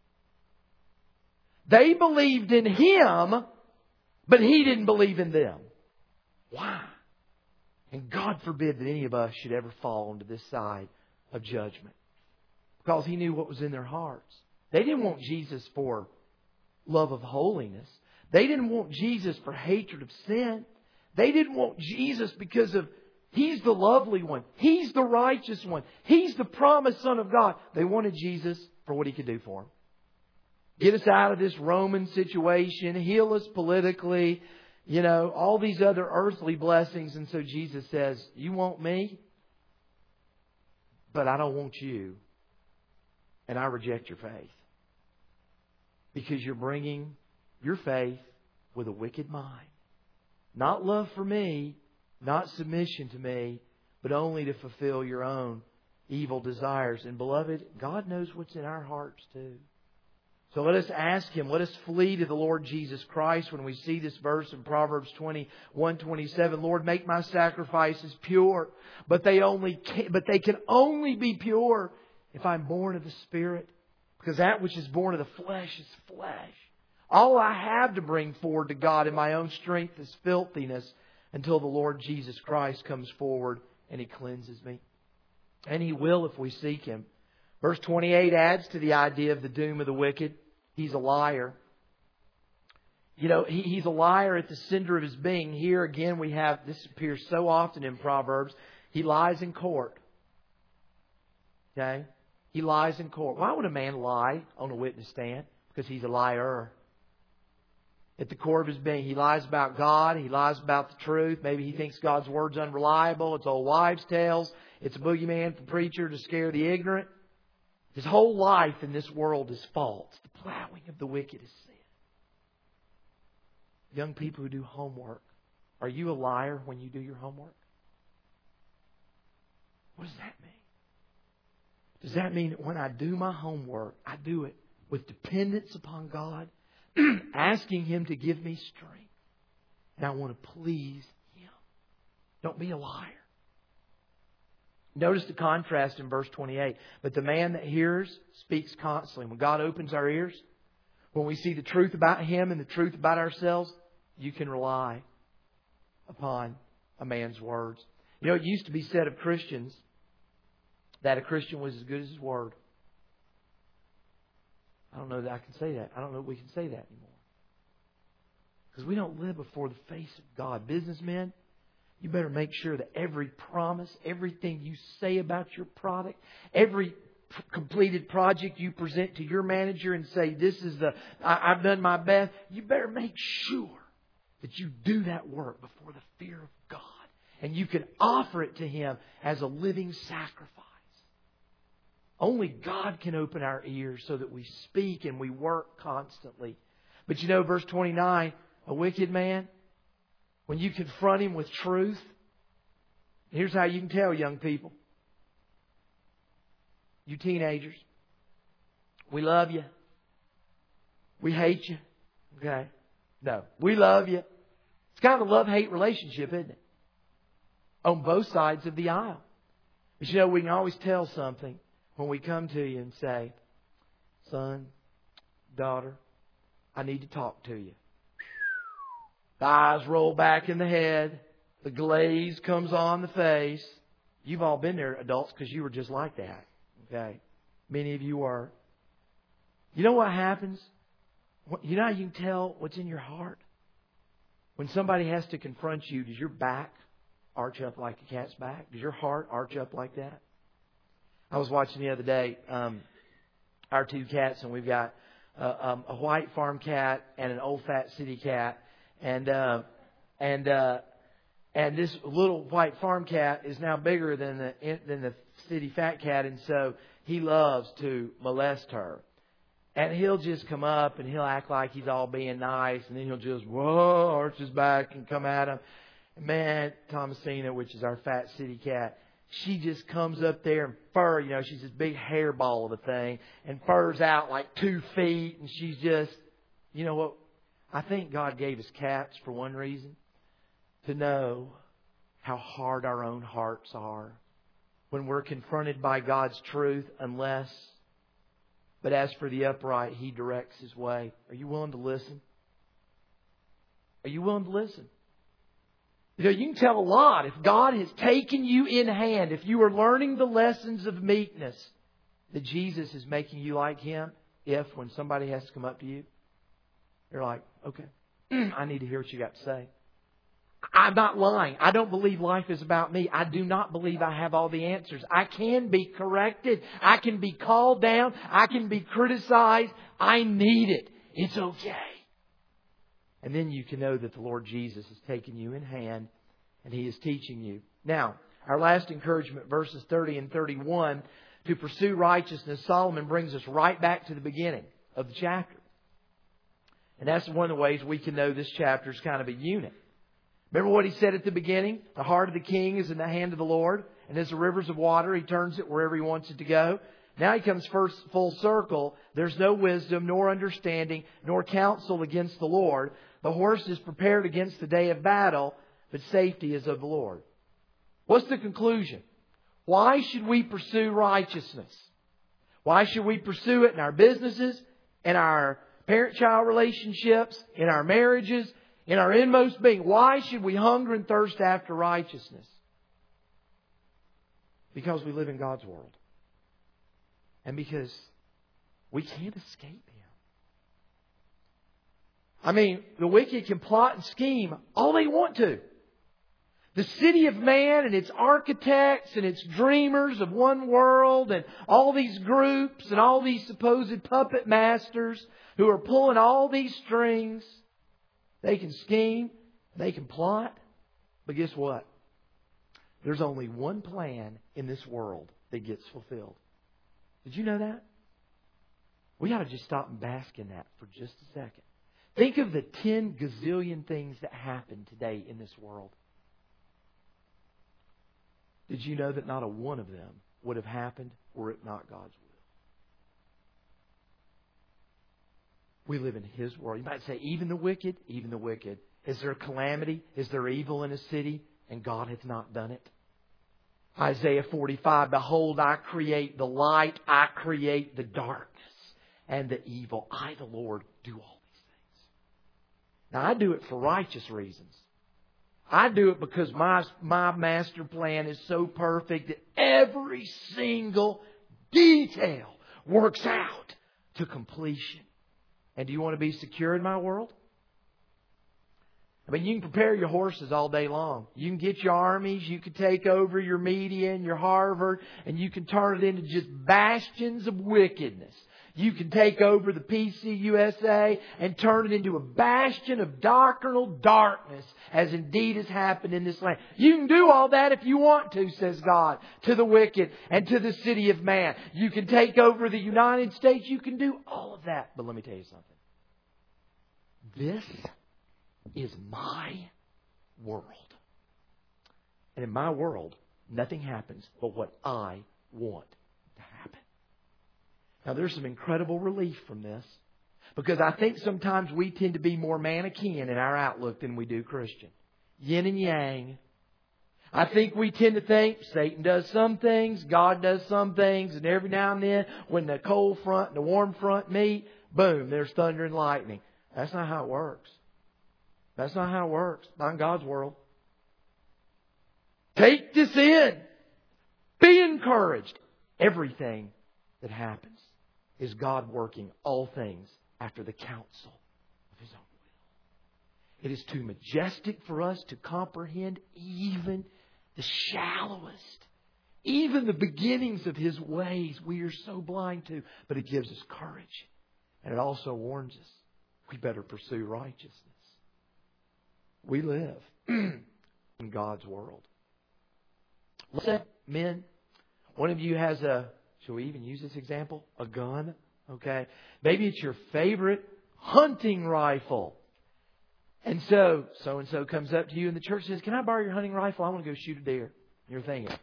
They believed in Him, but He didn't believe in them. Why? And God forbid that any of us should ever fall onto this side of judgment. Because He knew what was in their hearts. They didn't want Jesus for love of holiness. They didn't want Jesus for hatred of sin. They didn't want Jesus because of He's the lovely one. He's the righteous one. He's the promised Son of God. They wanted Jesus for what He could do for them. Get us out of this Roman situation. Heal us politically. All these other earthly blessings. And so Jesus says, "You want me, but I don't want you. And I reject your faith. Because you're bringing your faith with a wicked mind. Not love for me, not submission to me, but only to fulfill your own evil desires." And beloved, God knows what's in our hearts too. So let us ask Him, let us flee to the Lord Jesus Christ when we see this verse in Proverbs 21:27. "Lord, make my sacrifices pure, but they can only be pure if I'm born of the Spirit. Because that which is born of the flesh is flesh. All I have to bring forward to God in my own strength is filthiness, until the Lord Jesus Christ comes forward and He cleanses me." And He will if we seek Him. Verse 28 adds to the idea of the doom of the wicked. He's a liar. He's a liar at the center of his being. Here again we have, this appears so often in Proverbs, he lies in court. Okay? He lies in court. Why would a man lie on a witness stand? Because he's a liar. At the core of his being, he lies about God. He lies about the truth. Maybe he thinks God's word's unreliable. It's old wives' tales. It's a boogeyman for preacher to scare the ignorant. His whole life in this world is false. The plowing of the wicked is sin. Young people who do homework, are you a liar when you do your homework? What does that mean? Does that mean that when I do my homework, I do it with dependence upon God, asking Him to give me strength, and I want to please Him? Don't be a liar. Notice the contrast in verse 28. "But the man that hears speaks constantly." When God opens our ears, when we see the truth about Him and the truth about ourselves, you can rely upon a man's words. It used to be said of Christians that a Christian was as good as his word. I don't know that I can say that. I don't know that we can say that anymore. Because we don't live before the face of God. Businessmen, you better make sure that every promise, everything you say about your product, every completed project you present to your manager and say, I've done my best. You better make sure that you do that work before the fear of God. And you can offer it to Him as a living sacrifice. Only God can open our ears so that we speak and we work constantly. But verse 29, a wicked man, when you confront him with truth, here's how you can tell, young people. You teenagers, we love you. We hate you. Okay? No, we love you. It's kind of a love-hate relationship, isn't it? On both sides of the aisle. But you know, we can always tell something when we come to you and say, son, daughter, I need to talk to you. The eyes roll back in the head. The glaze comes on the face. You've all been there, adults, because you were just like that. Okay? Many of you were. You know what happens? You know how you can tell what's in your heart? When somebody has to confront you, does your back arch up like a cat's back? Does your heart arch up like that? I was watching the other day our two cats, and we've got a white farm cat and an old fat city cat, and this little white farm cat is now bigger than the city fat cat, and so he loves to molest her. And he'll just come up and he'll act like he's all being nice, and then he'll just arch his back and come at him. And man, Thomasina, which is our fat city cat, she just comes up there and fur, you know, she's this big hairball of a thing, and fur's out like 2 feet, and she's just, you know what? I think God gave us cats for one reason, to know how hard our own hearts are when we're confronted by God's truth, but as for the upright, He directs his way. Are you willing to listen? Are you willing to listen? You know, you can tell a lot if God has taken you in hand, if you are learning the lessons of meekness, that Jesus is making you like Him. If when somebody has to come up to you, you're like, okay, I need to hear what you got to say. I'm not lying. I don't believe life is about me. I do not believe I have all the answers. I can be corrected. I can be called down. I can be criticized. I need it. It's okay. And then you can know that the Lord Jesus has taken you in hand and He is teaching you. Now, our last encouragement, verses 30 and 31, to pursue righteousness, Solomon brings us right back to the beginning of the chapter. And that's one of the ways we can know this chapter is kind of a unit. Remember what he said at the beginning? The heart of the king is in the hand of the Lord, and as the rivers of water, He turns it wherever He wants it to go. Now He comes first full circle. There's no wisdom, nor understanding, nor counsel against the Lord. The horse is prepared against the day of battle, but safety is of the Lord. What's the conclusion? Why should we pursue righteousness? Why should we pursue it in our businesses, in our parent-child relationships, in our marriages, in our inmost being? Why should we hunger and thirst after righteousness? Because we live in God's world. And because we can't escape Him. I mean, the wicked can plot and scheme all they want to. The city of man and its architects and its dreamers of one world and all these groups and all these supposed puppet masters who are pulling all these strings, they can scheme, they can plot, but guess what? There's only one plan in this world that gets fulfilled. Did you know that? We ought to just stop and bask in that for just a second. Think of the 10 gazillion things that happen today in this world. Did you know that not a one of them would have happened were it not God's will? We live in His world. You might say, even the wicked. Is there calamity? Is there evil in a city? And God hath not done it. Isaiah 45, behold, I create the light, I create the darkness and the evil. I, the Lord, do all these things. Now, I do it for righteous reasons. I do it because my master plan is so perfect that every single detail works out to completion. And do you want to be secure in my world? I mean, you can prepare your horses all day long. You can get your armies. You can take over your media and your Harvard. And you can turn it into just bastions of wickedness. You can take over the PCUSA and turn it into a bastion of doctrinal darkness, as indeed has happened in this land. You can do all that if you want to, says God, to the wicked and to the city of man. You can take over the United States. You can do all of that. But let me tell you something. This is my world. And in my world, nothing happens but what I want to happen. Now there's some incredible relief from this. Because I think sometimes we tend to be more Manichaean in our outlook than we do Christian. Yin and yang. I think we tend to think Satan does some things, God does some things, and every now and then when the cold front and the warm front meet, boom, there's thunder and lightning. That's not how it works. That's not how it works. Not in God's world. Take this in. Be encouraged. Everything that happens is God working all things after the counsel of His own will. It is too majestic for us to comprehend even the shallowest, even the beginnings of His ways. We are so blind to, but it gives us courage. And it also warns us we better pursue righteousness. We live in God's world. Listen, men, one of you has shall we even use this example? A gun. Okay. Maybe it's your favorite hunting rifle. And so and so comes up to you in the church and says, "Can I borrow your hunting rifle? I want to go shoot a deer." And you're thinking,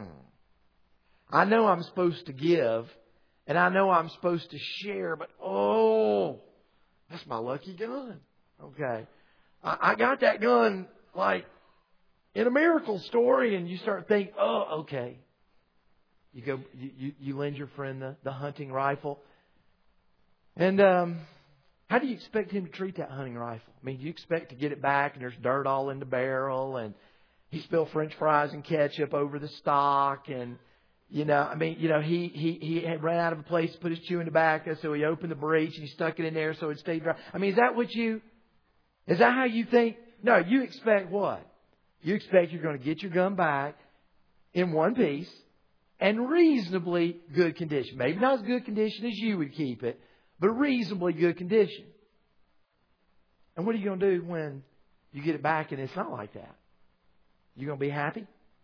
I know I'm supposed to give and I know I'm supposed to share, but that's my lucky gun. Okay. I got that gun like in a miracle story, and you start thinking, okay. You go, you lend your friend the hunting rifle. And how do you expect him to treat that hunting rifle? I mean, do you expect to get it back and there's dirt all in the barrel and he spilled French fries and ketchup over the stock and, he had run out of a place to put his chewing tobacco, so he opened the breech and he stuck it in there so it stayed dry. I mean, is that how you think? No, you expect what? You expect you're going to get your gun back in one piece and reasonably good condition. Maybe not as good condition as you would keep it, but reasonably good condition. And what are you going to do when you get it back and it's not like that? You going to be happy?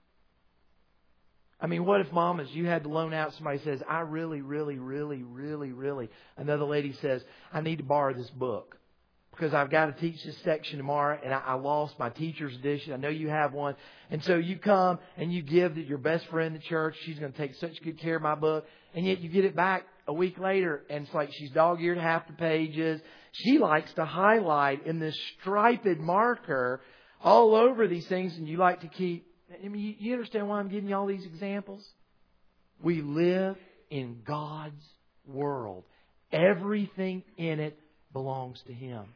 I mean, what if, mamas, you had to loan out, somebody says, "I really, really, really, really, really." Another lady says, "I need to borrow this book because I've got to teach this section tomorrow and I lost my teacher's edition. I know you have one." And so you come and you give your best friend at church. She's going to take such good care of my book. And yet you get it back a week later and it's like she's dog-eared half the pages. She likes to highlight in this striped marker all over these things, and you like to keep. I mean, you understand why I'm giving you all these examples? We live in God's world. Everything in it belongs to Him.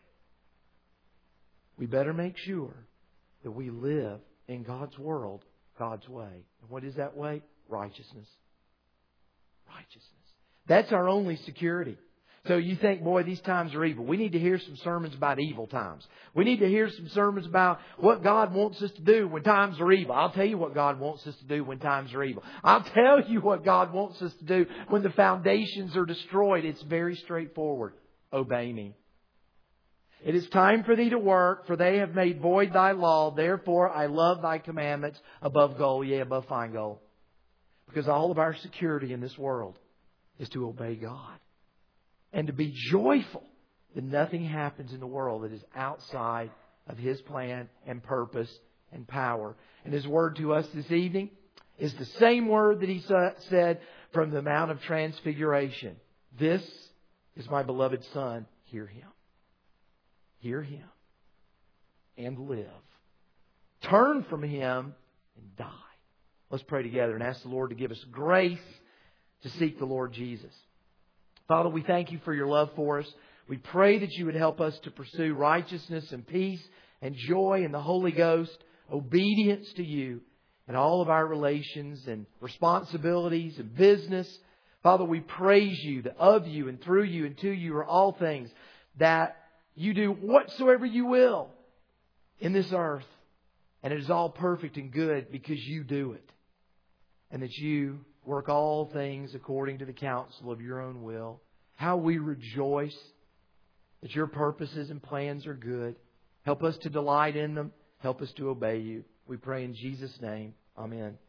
We better make sure that we live in God's world, God's way. And what is that way? Righteousness. Righteousness. That's our only security. So you think, boy, these times are evil. We need to hear some sermons about evil times. We need to hear some sermons about what God wants us to do when times are evil. I'll tell you what God wants us to do when times are evil. I'll tell you what God wants us to do when the foundations are destroyed. It's very straightforward. Obey me. It is time for thee to work, for they have made void thy law. Therefore I love thy commandments above gold, yea, above fine gold. Because all of our security in this world is to obey God. And to be joyful that nothing happens in the world that is outside of His plan and purpose and power. And His word to us this evening is the same word that He said from the Mount of Transfiguration. "This is my beloved Son. Hear Him." Hear Him and live. Turn from Him and die. Let's pray together and ask the Lord to give us grace to seek the Lord Jesus. Father, we thank You for Your love for us. We pray that You would help us to pursue righteousness and peace and joy in the Holy Ghost, obedience to You in all of our relations and responsibilities and business. Father, we praise You that of You and through You and to You are all things, that You do whatsoever You will in this earth. And it is all perfect and good because You do it. And that You work all things according to the counsel of Your own will. How we rejoice that Your purposes and plans are good. Help us to delight in them. Help us to obey You. We pray in Jesus' name. Amen.